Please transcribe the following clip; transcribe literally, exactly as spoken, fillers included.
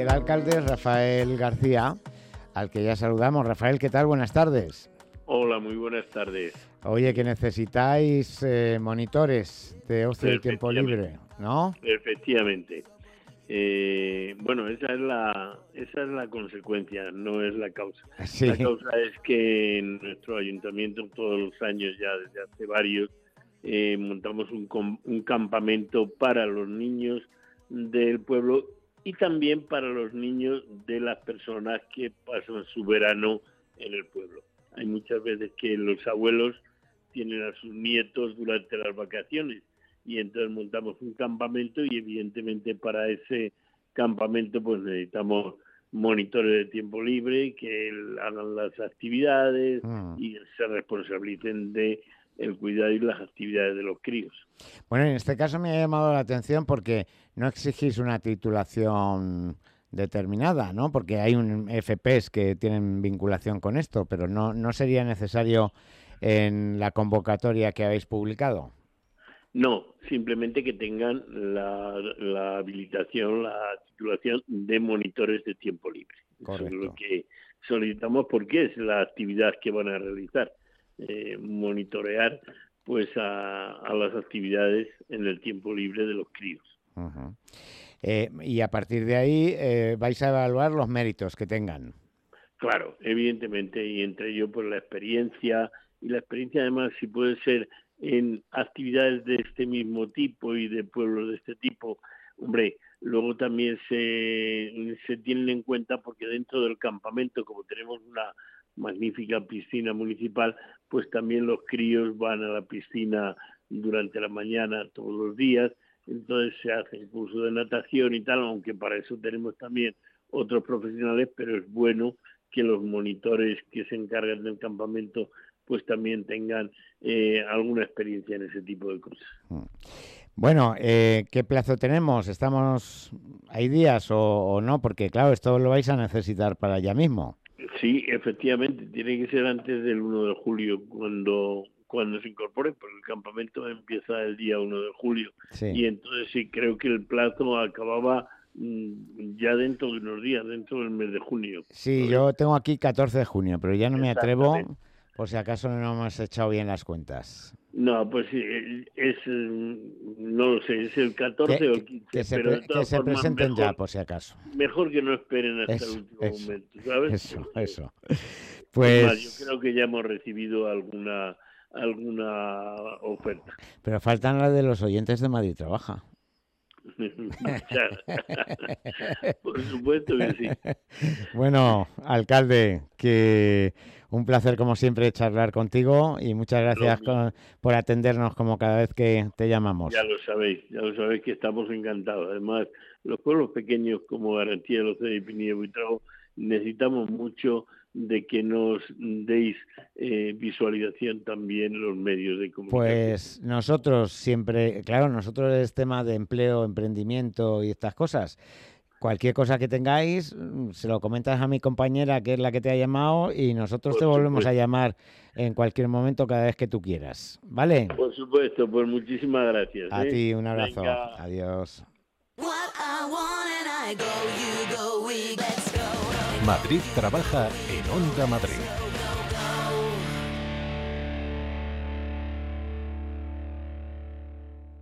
el alcalde es Rafael García, al que ya saludamos. Rafael, ¿qué tal? Buenas tardes. Hola, muy buenas tardes. Oye, que necesitáis eh, monitores de ocio y tiempo libre, ¿no? Efectivamente. Eh, bueno, esa es la esa es la consecuencia, no es la causa. Sí. La causa es que en nuestro ayuntamiento todos los años, ya desde hace varios, eh, montamos un, un campamento para los niños del pueblo y también para los niños de las personas que pasan su verano en el pueblo. Hay muchas veces que los abuelos tienen a sus nietos durante las vacaciones y entonces montamos un campamento y evidentemente para ese campamento pues necesitamos monitores de tiempo libre que hagan las actividades mm. y se responsabilicen de el cuidado y las actividades de los críos. Bueno, en este caso me ha llamado la atención porque no exigís una titulación determinada, ¿no? Porque hay un F P s que tienen vinculación con esto, pero no, no sería necesario en la convocatoria que habéis publicado. No, simplemente que tengan la, la habilitación, la titulación de monitores de tiempo libre. Correcto. Eso es lo que solicitamos porque es la actividad que van a realizar, eh, monitorear pues a, a las actividades en el tiempo libre de los críos. Uh-huh. Eh, y a partir de ahí eh, vais a evaluar los méritos que tengan. Claro, evidentemente, y entre ellos pues la experiencia, y la experiencia además si puede ser en actividades de este mismo tipo y de pueblos de este tipo, hombre, luego también se, se tienen en cuenta porque dentro del campamento, como tenemos una magnífica piscina municipal, pues también los críos van a la piscina durante la mañana todos los días, entonces se hacen cursos de natación y tal, aunque para eso tenemos también otros profesionales, pero es bueno que los monitores que se encargan del campamento pues también tengan eh, alguna experiencia en ese tipo de cosas. Bueno, eh, ¿qué plazo tenemos? ¿Estamos, hay días o, o no? Porque claro, esto lo vais a necesitar para ya mismo. Sí, efectivamente, tiene que ser antes del uno de julio cuando cuando se incorpore, porque el campamento empieza el día uno de julio. Sí. Y entonces sí, creo que el plazo acababa mmm, ya dentro de unos días, dentro del mes de junio. Sí, yo tengo aquí catorce de junio, pero ya no me atrevo, por si acaso no hemos echado bien las cuentas. No, pues es, no lo sé, es el catorce que, o el quince. Que se, pero pre, que se formas, presenten mejor, ya, por si acaso. Mejor que no esperen hasta eso, el último eso, momento, ¿sabes? Eso, eso. Pues... Más, yo creo que ya hemos recibido alguna alguna oferta. Pero faltan las de los oyentes de Madrid Trabaja. Por supuesto que sí. Bueno, alcalde, que un placer como siempre charlar contigo y muchas gracias con, por atendernos como cada vez que te llamamos. Ya lo sabéis, ya lo sabéis que estamos encantados. Además, los pueblos pequeños como Garantía de los de Pinilla y Buitrago necesitamos mucho de que nos deis eh, visualización también en los medios de comunicación. Pues nosotros siempre, claro, nosotros es tema de empleo, emprendimiento y estas cosas. Cualquier cosa que tengáis, se lo comentas a mi compañera, que es la que te ha llamado, y nosotros Por te volvemos supuesto. a llamar en cualquier momento, cada vez que tú quieras. ¿Vale? Por supuesto, pues muchísimas gracias. A ¿eh? ti, un abrazo. Venga. Adiós. Madrid Trabaja en Onda Madrid.